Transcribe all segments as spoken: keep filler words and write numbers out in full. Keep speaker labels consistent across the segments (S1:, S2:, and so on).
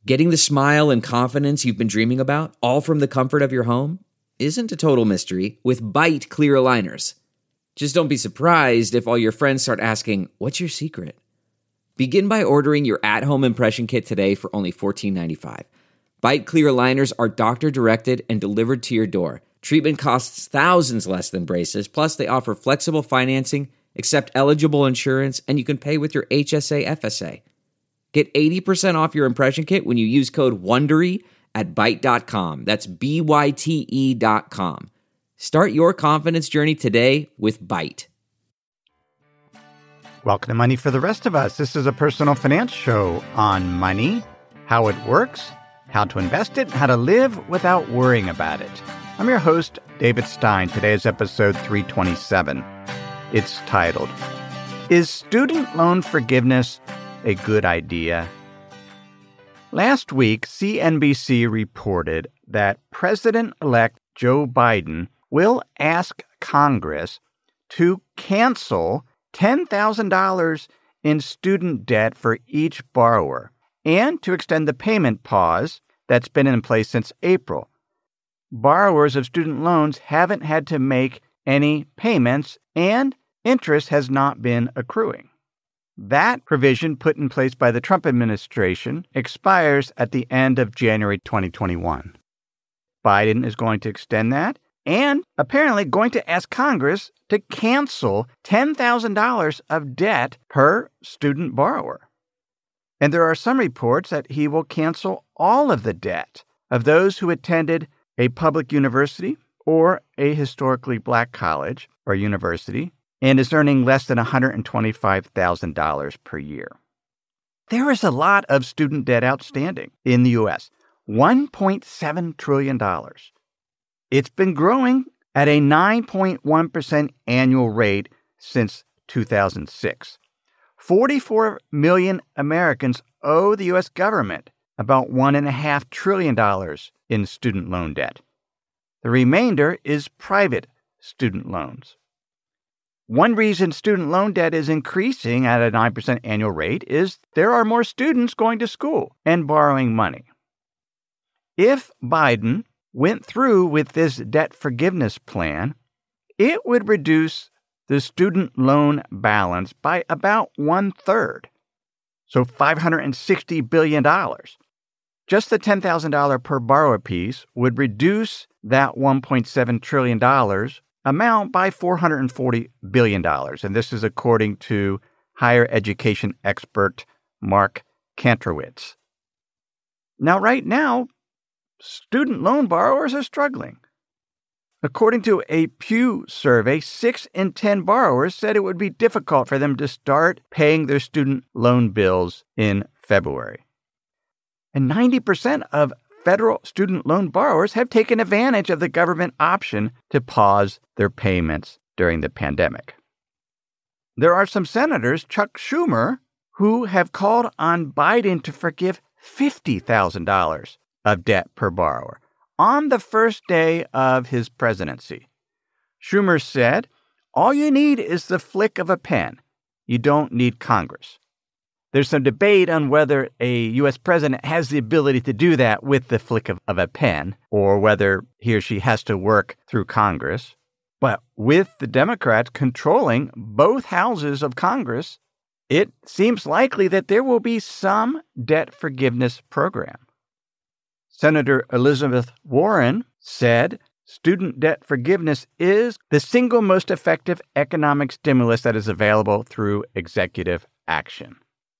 S1: Getting the smile and confidence you've been dreaming about, all from the comfort of your home, isn't a total mystery with Byte clear aligners. Just don't be surprised if all your friends start asking, "What's your secret?" Begin by ordering your at-home impression kit today for only fourteen ninety-five. Byte clear aligners are doctor-directed and delivered to your door. Treatment costs thousands less than braces, plus they offer flexible financing, accept eligible insurance, and you can pay with your H S A F S A. Get eighty percent off your impression kit when you use code WONDERY at byte dot com. That's B Y T E dot com. Start your confidence journey today with Byte.
S2: Welcome to Money for the Rest of Us. This is a personal finance show on money, how it works, how to invest it, how to live without worrying about it. I'm your host, David Stein. Today is episode three twenty-seven. It's titled, Is Student Loan Forgiveness a Good Idea? Last week, C N B C reported that President-elect Joe Biden will ask Congress to cancel ten thousand dollars in student debt for each borrower and to extend the payment pause that's been in place since April. Borrowers of student loans haven't had to make any payments and interest has not been accruing. That provision put in place by the Trump administration expires at the end of January twenty twenty-one. Biden is going to extend that and apparently going to ask Congress to cancel ten thousand dollars of debt per student borrower. And there are some reports that he will cancel all of the debt of those who attended a public university or a historically black college or university and is earning less than one hundred twenty-five thousand dollars per year. There is a lot of student debt outstanding in the U S, one point seven trillion dollars. It's been growing at a nine point one percent annual rate since two thousand six. forty-four million Americans owe the U S government about one point five trillion dollars in student loan debt. The remainder is private student loans. One reason student loan debt is increasing at a nine percent annual rate is there are more students going to school and borrowing money. If Biden went through with this debt forgiveness plan, it would reduce the student loan balance by about one-third, so five hundred sixty billion dollars. Just the ten thousand dollars per borrower piece would reduce that one point seven trillion dollars amount by four hundred forty billion dollars, and this is according to higher education expert Mark Kantrowitz. Now, right now, student loan borrowers are struggling. According to a Pew survey, six in ten borrowers said it would be difficult for them to start paying their student loan bills in February. And ninety percent of federal student loan borrowers have taken advantage of the government option to pause their payments during the pandemic. There are some senators, Chuck Schumer, who have called on Biden to forgive fifty thousand dollars of debt per borrower on the first day of his presidency. Schumer said, "All you need is the flick of a pen. You don't need Congress." There's some debate on whether a U S president has the ability to do that with the flick of, of a pen, or whether he or she has to work through Congress. But with the Democrats controlling both houses of Congress, it seems likely that there will be some debt forgiveness program. Senator Elizabeth Warren said student debt forgiveness is the single most effective economic stimulus that is available through executive action.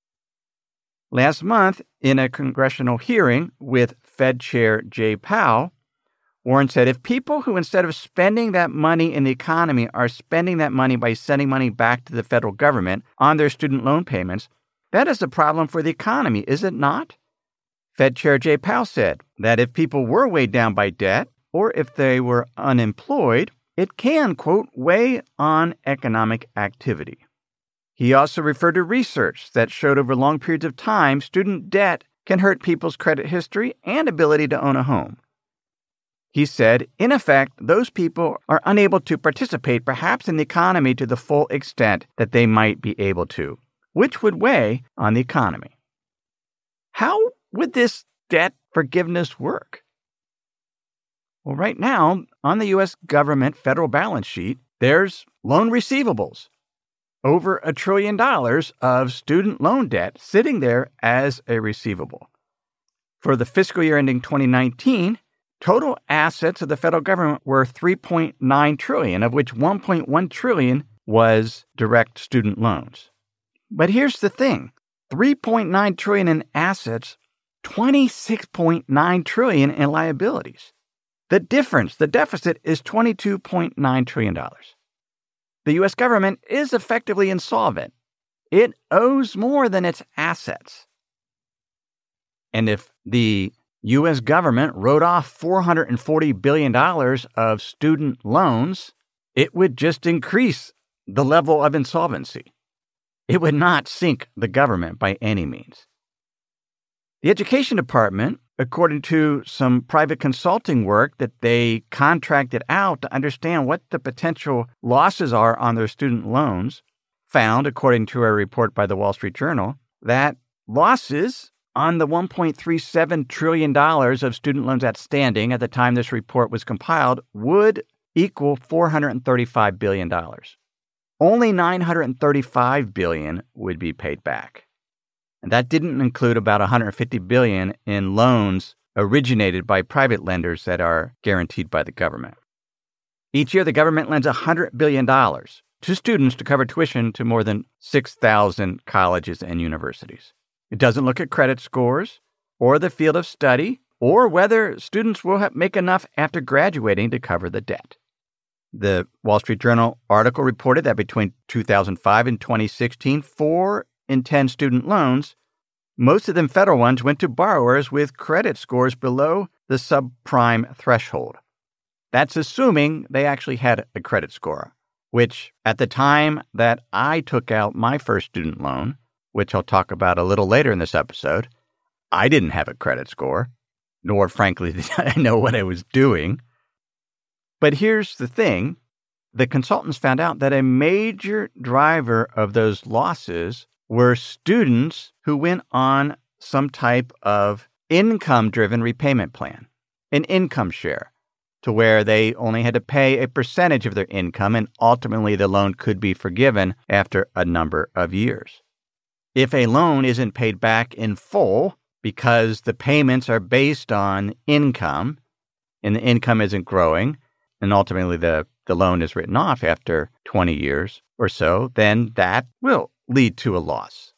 S2: Last month, in a congressional hearing with Fed Chair Jay Powell, Warren said if people who, instead of spending that money in the economy, are spending that money by sending money back to the federal government on their student loan payments, that is a problem for the economy, is it not? Fed Chair Jay Powell said that if people were weighed down by debt, or if they were unemployed, it can, quote, weigh on economic activity. He also referred to research that showed over long periods of time student debt can hurt people's credit history and ability to own a home. He said, in effect, those people are unable to participate perhaps in the economy to the full extent that they might be able to, which would weigh on the economy. How would this debt forgiveness work? Well, right now, on the U S government federal balance sheet, there's loan receivables. Over a trillion dollars of student loan debt sitting there as a receivable. For the fiscal year ending twenty nineteen, total assets of the federal government were three point nine trillion dollars, of which one point one trillion dollars was direct student loans. But here's the thing, three point nine trillion dollars in assets, twenty-six point nine trillion dollars in liabilities. The difference, the deficit, is twenty-two point nine trillion dollars. The U S government is effectively insolvent. It owes more than its assets. And if the U S government wrote off four hundred forty billion dollars of student loans, it would just increase the level of insolvency. It would not sink the government by any means. The Education Department, according to some private consulting work that they contracted out to understand what the potential losses are on their student loans, found, according to a report by the Wall Street Journal, that losses on the one point three seven trillion dollars of student loans outstanding at the time this report was compiled would equal four hundred thirty-five billion dollars. Only nine hundred thirty-five billion dollars would be paid back. And that didn't include about one hundred fifty billion dollars in loans originated by private lenders that are guaranteed by the government. Each year, the government lends one hundred billion dollars to students to cover tuition to more than six thousand colleges and universities. It doesn't look at credit scores or the field of study or whether students will have, make enough after graduating to cover the debt. The Wall Street Journal article reported that between two thousand five and twenty sixteen, four in ten student loans, most of them federal ones, went to borrowers with credit scores below the subprime threshold. That's assuming they actually had a credit score, which at the time that I took out my first student loan, which I'll talk about a little later in this episode, I didn't have a credit score, nor frankly did I know what I was doing. But here's the thing. The consultants found out that a major driver of those losses were students who went on some type of income-driven repayment plan, an income share, to where they only had to pay a percentage of their income and ultimately the loan could be forgiven after a number of years. If a loan isn't paid back in full because the payments are based on income and the income isn't growing, and ultimately the, the loan is written off after twenty years or so, then that will lead to a loss.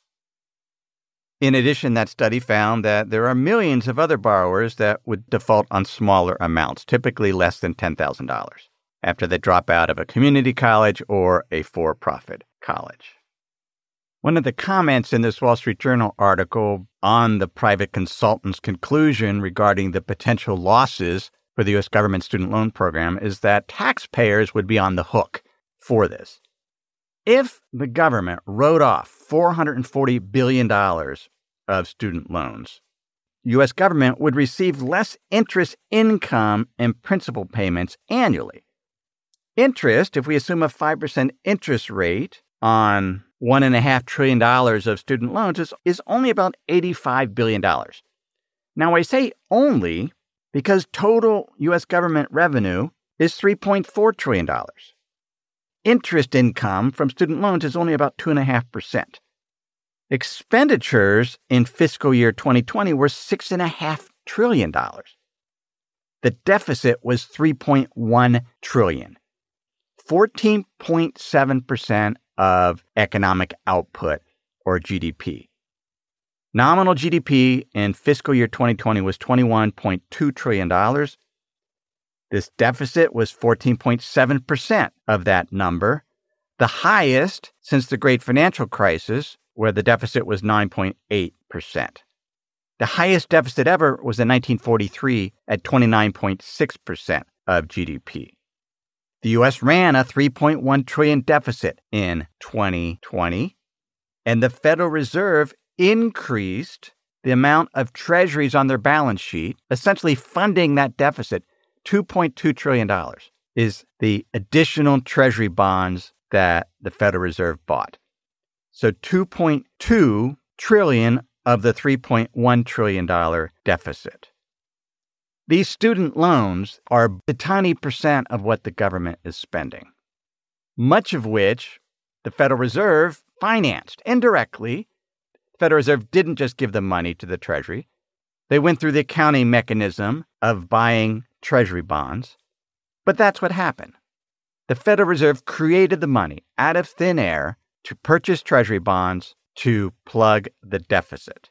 S2: In addition, that study found that there are millions of other borrowers that would default on smaller amounts, typically less than ten thousand dollars, after they drop out of a community college or a for-profit college. One of the comments in this Wall Street Journal article on the private consultant's conclusion regarding the potential losses for the U S government student loan program is that taxpayers would be on the hook for this. If the government wrote off four hundred forty billion dollars of student loans, U S government would receive less interest income and principal payments annually. Interest, if we assume a five percent interest rate on one point five trillion dollars of student loans, is, is only about eighty-five billion dollars. Now, I say only because total U S government revenue is three point four trillion dollars. Interest income from student loans is only about two point five percent. Expenditures in fiscal year twenty twenty were six point five trillion dollars. The deficit was three point one trillion dollars, fourteen point seven percent of economic output, or G D P. Nominal G D P in fiscal year twenty twenty was twenty-one point two trillion dollars. This deficit was fourteen point seven percent of that number, the highest since the Great Financial Crisis, where the deficit was nine point eight percent. The highest deficit ever was in nineteen forty-three at twenty-nine point six percent of G D P. The U S ran a three point one trillion dollars deficit in twenty twenty, and the Federal Reserve increased the amount of treasuries on their balance sheet, essentially funding that deficit. two point two trillion dollars is the additional treasury bonds that the Federal Reserve bought. So two point two trillion dollars of the three point one trillion dollars deficit. These student loans are a tiny percent of what the government is spending, much of which the Federal Reserve financed indirectly. The Federal Reserve didn't just give the money to the Treasury. They went through the accounting mechanism of buying Treasury bonds. But that's what happened. The Federal Reserve created the money out of thin air to purchase Treasury bonds to plug the deficit.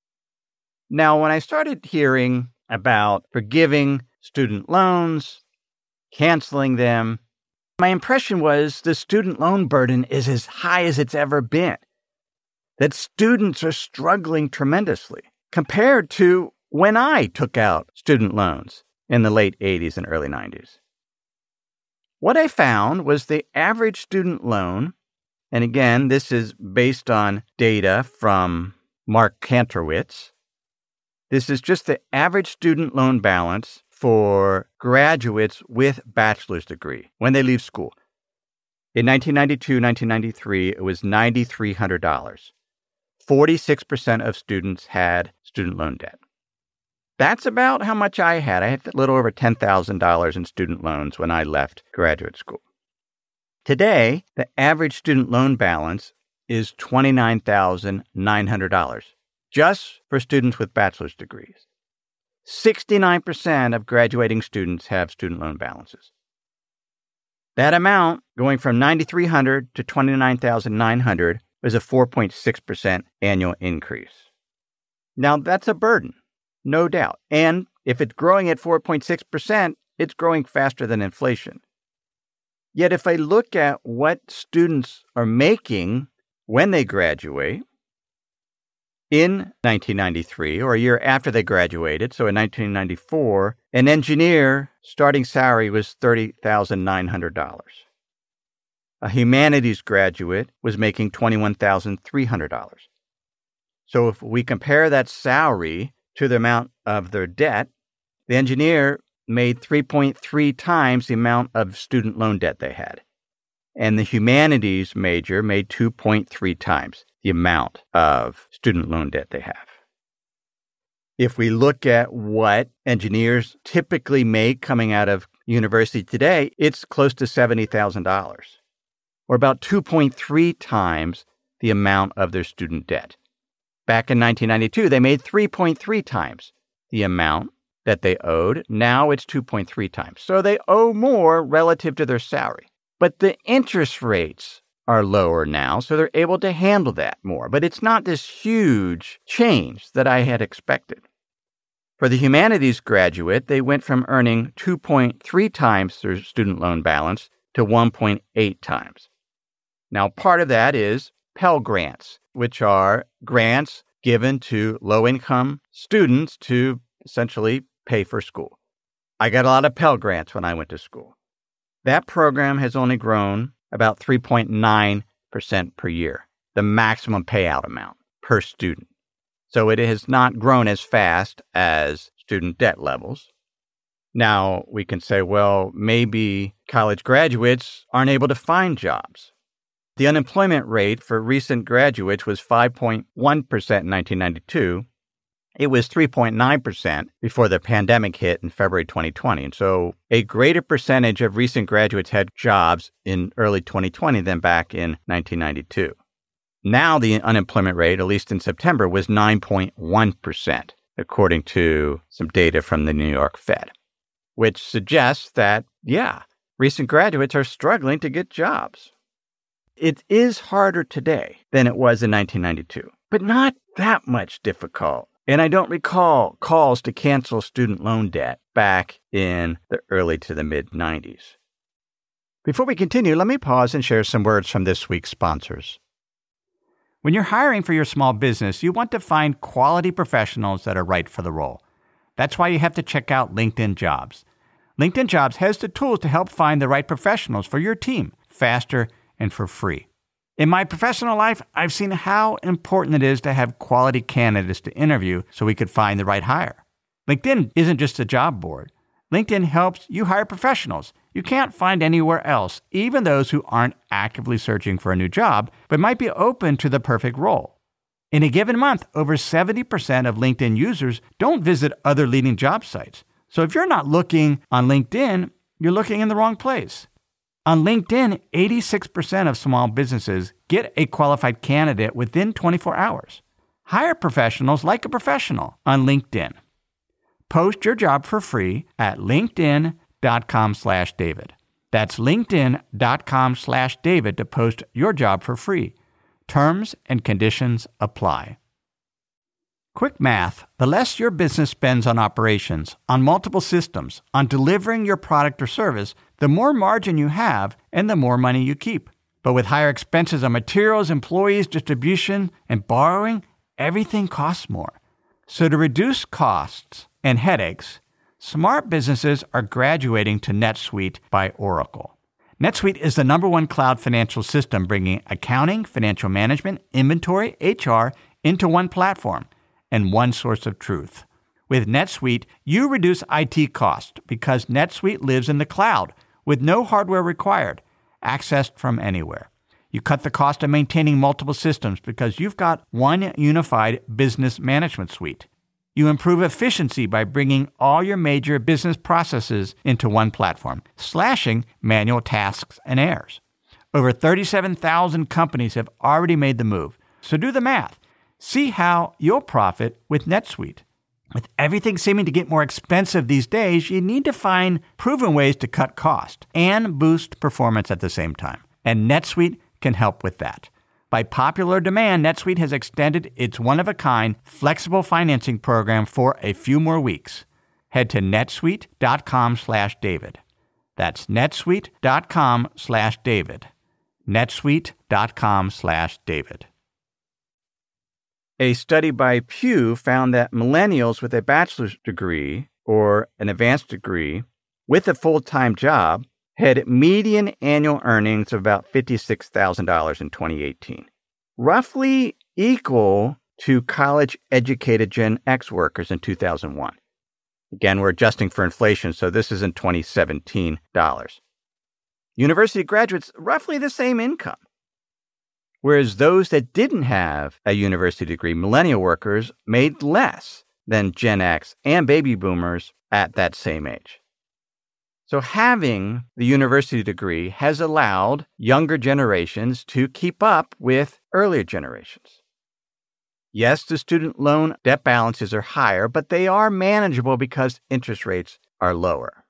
S2: Now, when I started hearing about forgiving student loans, canceling them, my impression was the student loan burden is as high as it's ever been, that students are struggling tremendously compared to when I took out student loans in the late eighties and early nineties. What I found was the average student loan, and again, this is based on data from Mark Kantorowicz. This is just the average student loan balance for graduates with bachelor's degree when they leave school. In nineteen ninety-two, nineteen ninety-three, it was nine thousand three hundred dollars. forty-six percent of students had student loan debt. That's about how much I had. I had a little over ten thousand dollars in student loans when I left graduate school. Today, the average student loan balance is twenty-nine thousand nine hundred dollars, just for students with bachelor's degrees. sixty-nine percent of graduating students have student loan balances. That amount, going from nine thousand three hundred dollars to twenty-nine thousand nine hundred dollars, is a four point six percent annual increase. Now, that's a burden, no doubt. And if it's growing at four point six percent, it's growing faster than inflation. Yet if I look at what students are making when they graduate, in nineteen ninety-three, or a year after they graduated, so in nineteen ninety-four, an engineer starting salary was thirty thousand nine hundred dollars. A humanities graduate was making twenty-one thousand three hundred dollars. So if we compare that salary to the amount of their debt, the engineer made three point three times the amount of student loan debt they had. And the humanities major made two point three times the amount of student loan debt they have. If we look at what engineers typically make coming out of university today, it's close to seventy thousand dollars, or about two point three times the amount of their student debt. Back in nineteen ninety-two, they made three point three times the amount that they owed. Now it's two point three times. So they owe more relative to their salary. But the interest rates are lower now, so they're able to handle that more. But it's not this huge change that I had expected. For the humanities graduate, they went from earning two point three times their student loan balance to one point eight times. Now, part of that is Pell Grants, which are grants given to low-income students to essentially pay for school. I got a lot of Pell Grants when I went to school. That program has only grown about three point nine percent per year, the maximum payout amount per student. So it has not grown as fast as student debt levels. Now, we can say, well, maybe college graduates aren't able to find jobs. The unemployment rate for recent graduates was five point one percent in nineteen ninety-two. It was three point nine percent before the pandemic hit in February twenty twenty. And so a greater percentage of recent graduates had jobs in early twenty twenty than back in nineteen ninety-two. Now the unemployment rate, at least in September, was nine point one percent, according to some data from the New York Fed, which suggests that, yeah, recent graduates are struggling to get jobs. It is harder today than it was in nineteen ninety-two, but not that much difficult. And I don't recall calls to cancel student loan debt back in the early to the mid-nineties. Before we continue, let me pause and share some words from this week's sponsors. When you're hiring for your small business, you want to find quality professionals that are right for the role. That's why you have to check out LinkedIn Jobs. LinkedIn Jobs has the tools to help find the right professionals for your team faster and for free. In my professional life, I've seen how important it is to have quality candidates to interview so we could find the right hire. LinkedIn isn't just a job board. LinkedIn helps you hire professionals you can't find anywhere else, even those who aren't actively searching for a new job, but might be open to the perfect role. In a given month, over seventy percent of LinkedIn users don't visit other leading job sites. So if you're not looking on LinkedIn, you're looking in the wrong place. On LinkedIn, eighty-six percent of small businesses get a qualified candidate within twenty-four hours. Hire professionals like a professional on LinkedIn. Post your job for free at linkedin.com slash David. That's linkedin.com slash David to post your job for free. Terms and conditions apply. Quick math. The less your business spends on operations, on multiple systems, on delivering your product or service, the more margin you have and the more money you keep. But with higher expenses on materials, employees, distribution, and borrowing, everything costs more. So to reduce costs and headaches, smart businesses are graduating to NetSuite by Oracle. NetSuite is the number one cloud financial system bringing accounting, financial management, inventory, H R into one platform and one source of truth. With NetSuite, you reduce I T costs because NetSuite lives in the cloud with no hardware required, accessed from anywhere. You cut the cost of maintaining multiple systems because you've got one unified business management suite. You improve efficiency by bringing all your major business processes into one platform, slashing manual tasks and errors. Over thirty-seven thousand companies have already made the move. So do the math. See how you'll profit with NetSuite. With everything seeming to get more expensive these days, you need to find proven ways to cut cost and boost performance at the same time. And NetSuite can help with that. By popular demand, NetSuite has extended its one-of-a-kind flexible financing program for a few more weeks. Head to netsuite.com slash David. That's netsuite.com slash David. netsuite.com slash David. A study by Pew found that millennials with a bachelor's degree or an advanced degree with a full-time job had median annual earnings of about fifty-six thousand dollars in twenty eighteen, roughly equal to college-educated Gen X workers in two thousand one. Again, we're adjusting for inflation, so this is in twenty seventeen dollars. University graduates, roughly the same income. Whereas those that didn't have a university degree, millennial workers, made less than Gen X and baby boomers at that same age. So having the university degree has allowed younger generations to keep up with earlier generations. Yes, the student loan debt balances are higher, but they are manageable because interest rates are lower.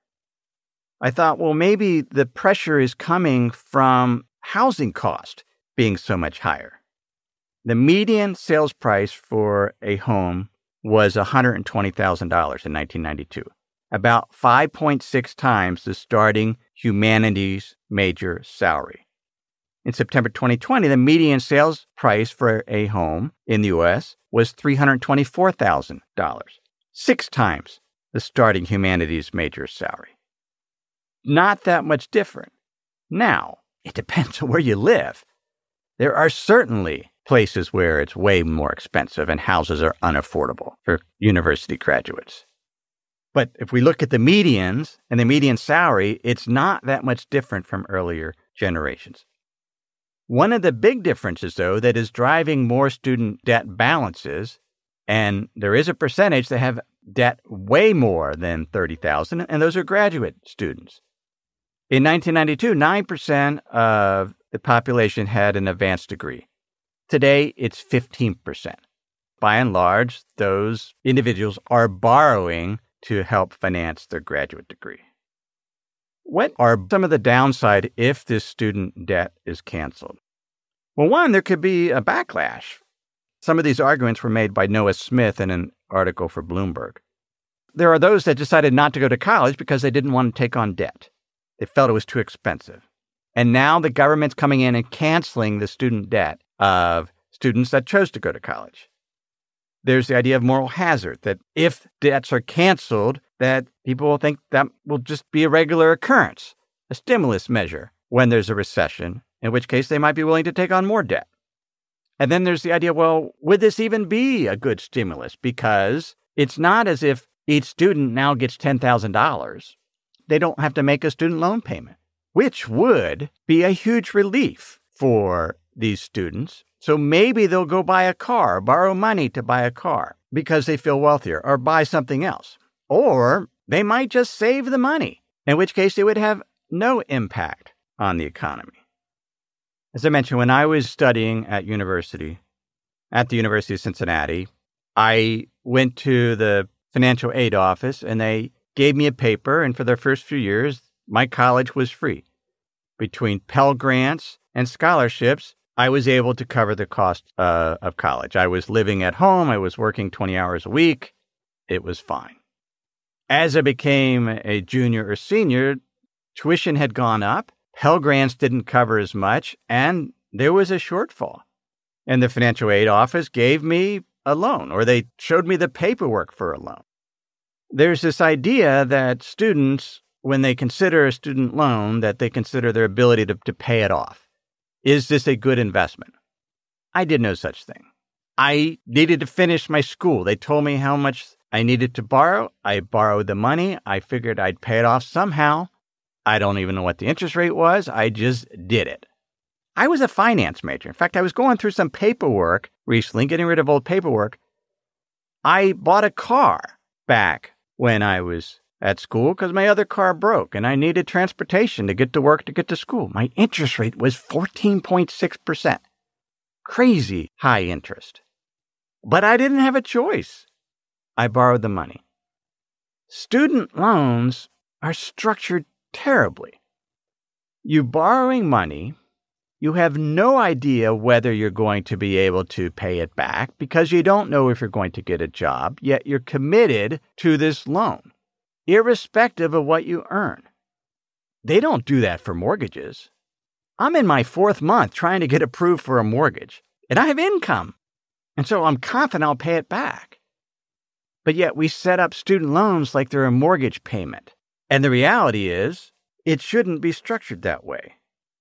S2: I thought, well, maybe the pressure is coming from housing cost being so much higher. The median sales price for a home was one hundred twenty thousand dollars in nineteen ninety-two. About five point six times the starting humanities major salary. In September twenty twenty, the median sales price for a home in the U S was three hundred twenty-four thousand dollars, six times the starting humanities major salary. Not that much different. Now, it depends on where you live. There are certainly places where it's way more expensive and houses are unaffordable for university graduates. But if we look at the medians and the median salary, it's not that much different from earlier generations. One of the big differences, though, that is driving more student debt balances, and there is a percentage that have debt way more than thirty thousand dollars, and those are graduate students. In nineteen ninety-two, nine percent of the population had an advanced degree. Today, it's fifteen percent. By and large, those individuals are borrowing to help finance their graduate degree. What are some of the downside if this student debt is canceled? Well, one, there could be a backlash. Some of these arguments were made by Noah Smith in an article for Bloomberg. There are those that decided not to go to college because they didn't want to take on debt. They felt it was too expensive. And now the government's coming in and canceling the student debt of students that chose to go to college. There's the idea of moral hazard, that if debts are canceled, that people will think that will just be a regular occurrence, a stimulus measure when there's a recession, in which case they might be willing to take on more debt. And then there's the idea, well, would this even be a good stimulus? Because it's not as if each student now gets ten thousand dollars. They don't have to make a student loan payment, which would be a huge relief for these students So maybe they'll go buy a car, borrow money to buy a car because they feel wealthier, or buy something else. Or they might just save the money, in which case it would have no impact on the economy. As I mentioned, when I was studying at university, at the University of Cincinnati, I went to the financial aid office and they gave me a paper, and for the first few years, my college was free. Between Pell Grants and scholarships, I was able to cover the cost uh, of college. I was living at home. I was working twenty hours a week. It was fine. As I became a junior or senior, tuition had gone up. Pell Grants didn't cover as much, and there was a shortfall. And the financial aid office gave me a loan, or they showed me the paperwork for a loan. There's this idea that students, when they consider a student loan, that they consider their ability to, to pay it off. Is this a good investment? I did no such thing. I needed to finish my school. They told me how much I needed to borrow. I borrowed the money. I figured I'd pay it off somehow. I don't even know what the interest rate was. I just did it. I was a finance major. In fact, I was going through some paperwork recently, getting rid of old paperwork. I bought a car back when I was at school because my other car broke and I needed transportation to get to work, to get to school. My interest rate was fourteen point six percent. Crazy high interest. But I didn't have a choice. I borrowed the money. Student loans are structured terribly. You're borrowing money. You have no idea whether you're going to be able to pay it back because you don't know if you're going to get a job, yet you're committed to this loan, irrespective of what you earn. They don't do that for mortgages. I'm in my fourth month trying to get approved for a mortgage, and I have income, and so I'm confident I'll pay it back. But yet we set up student loans like they're a mortgage payment, and the reality is it shouldn't be structured that way.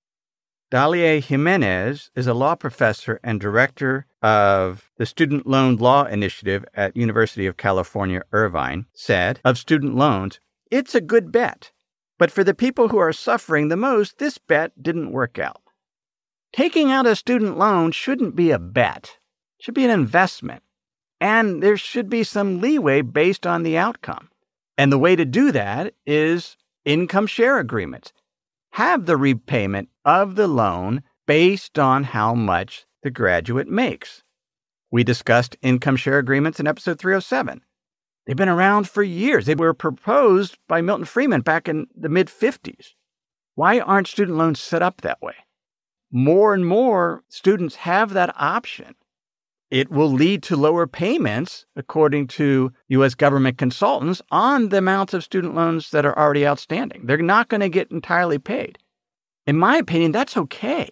S2: Dalia Jimenez is a law professor and director of the Student Loan Law Initiative at University of California, Irvine, said of student loans, "It's a good bet. But for the people who are suffering the most, this bet didn't work out." Taking out a student loan shouldn't be a bet. It should be an investment. And there should be some leeway based on the outcome. And the way to do that is income share agreements. Have the repayment of the loan based on how much the graduate makes. We discussed income share agreements in episode three oh seven. They've been around for years. They were proposed by Milton Friedman back in the mid-fifties. Why aren't student loans set up that way? More and more students have that option. It will lead to lower payments, according to U S government consultants, on the amounts of student loans that are already outstanding. They're not going to get entirely paid. In my opinion, that's okay.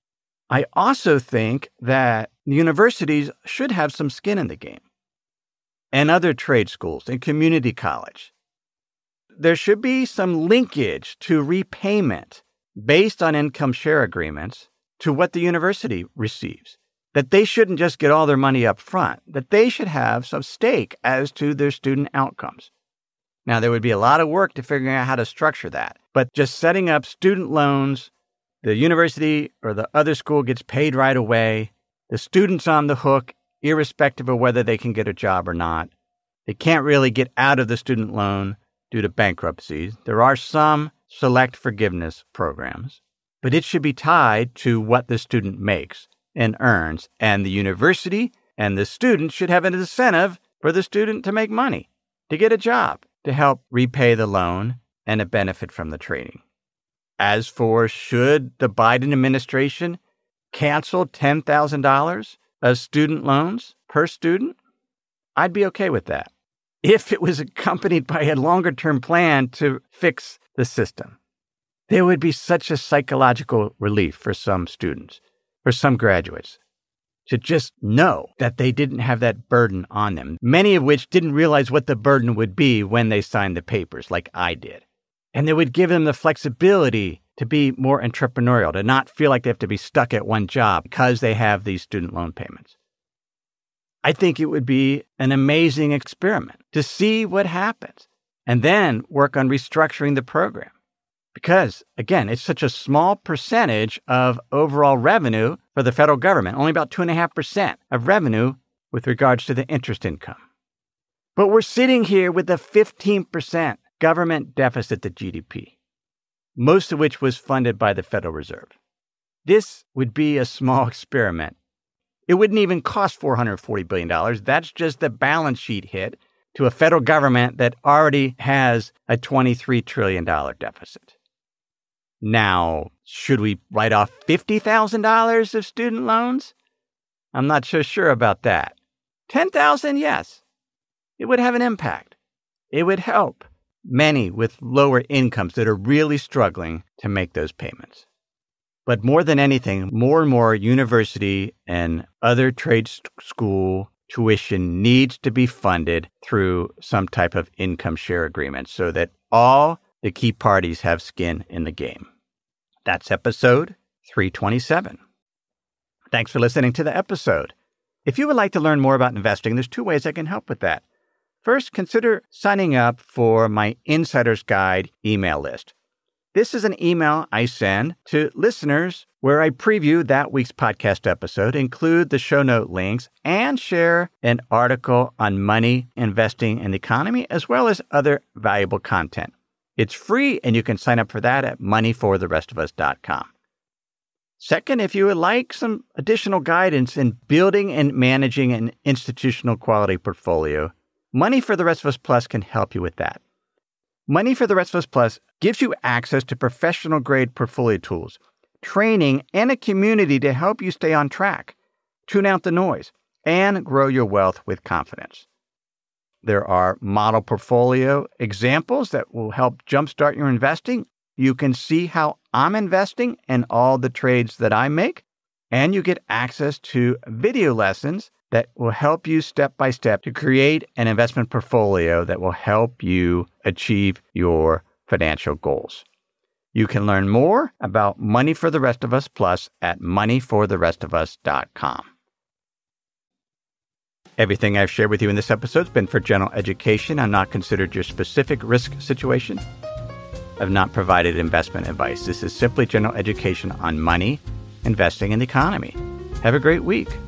S2: I also think that universities should have some skin in the game, and other trade schools and community college. There should be some linkage to repayment based on income share agreements to what the university receives. That they shouldn't just get all their money up front, that they should have some stake as to their student outcomes. Now, there would be a lot of work to figuring out how to structure that, but just setting up student loans, the university or the other school gets paid right away, the student's on the hook, irrespective of whether they can get a job or not. They can't really get out of the student loan due to bankruptcy. There are some select forgiveness programs, but it should be tied to what the student makes and earns, and the university and the student should have an incentive for the student to make money, to get a job, to help repay the loan and a benefit from the training. As for should the Biden administration cancel ten thousand dollars of student loans per student, I'd be okay with that if it was accompanied by a longer-term plan to fix the system. There would be such a psychological relief for some students, for some graduates, to just know that they didn't have that burden on them, many of which didn't realize what the burden would be when they signed the papers, like I did. And they would give them the flexibility to be more entrepreneurial, to not feel like they have to be stuck at one job because they have these student loan payments. I think it would be an amazing experiment to see what happens and then work on restructuring the program. Because, again, it's such a small percentage of overall revenue for the federal government, only about two point five percent of revenue with regards to the interest income. But we're sitting here with a fifteen percent government deficit to G D P, most of which was funded by the Federal Reserve. This would be a small experiment. It wouldn't even cost four hundred forty billion dollars. That's just the balance sheet hit to a federal government that already has a twenty-three trillion dollars deficit. Now, should we write off fifty thousand dollars of student loans? I'm not so sure about that. ten thousand dollars, yes. It would have an impact. It would help many with lower incomes that are really struggling to make those payments. But more than anything, more and more university and other trade school tuition needs to be funded through some type of income share agreement so that all the key parties have skin in the game. That's episode three twenty-seven. Thanks for listening to the episode. If you would like to learn more about investing, there's two ways I can help with that. First, consider signing up for my Insider's Guide email list. This is an email I send to listeners where I preview that week's podcast episode, include the show note links, and share an article on money, investing, and the economy, as well as other valuable content. It's free, and you can sign up for that at money for the rest of us dot com. Second, if you would like some additional guidance in building and managing an institutional quality portfolio, Money for the Rest of Us Plus can help you with that. Money for the Rest of Us Plus gives you access to professional-grade portfolio tools, training, and a community to help you stay on track, tune out the noise, and grow your wealth with confidence. There are model portfolio examples that will help jumpstart your investing. You can see how I'm investing and all the trades that I make, and you get access to video lessons that will help you step by step to create an investment portfolio that will help you achieve your financial goals. You can learn more about Money for the Rest of Us Plus at money for the rest of us dot com. Everything I've shared with you in this episode has been for general education and not considered your specific risk situation. I've not provided investment advice. This is simply general education on money, investing, and the economy. Have a great week.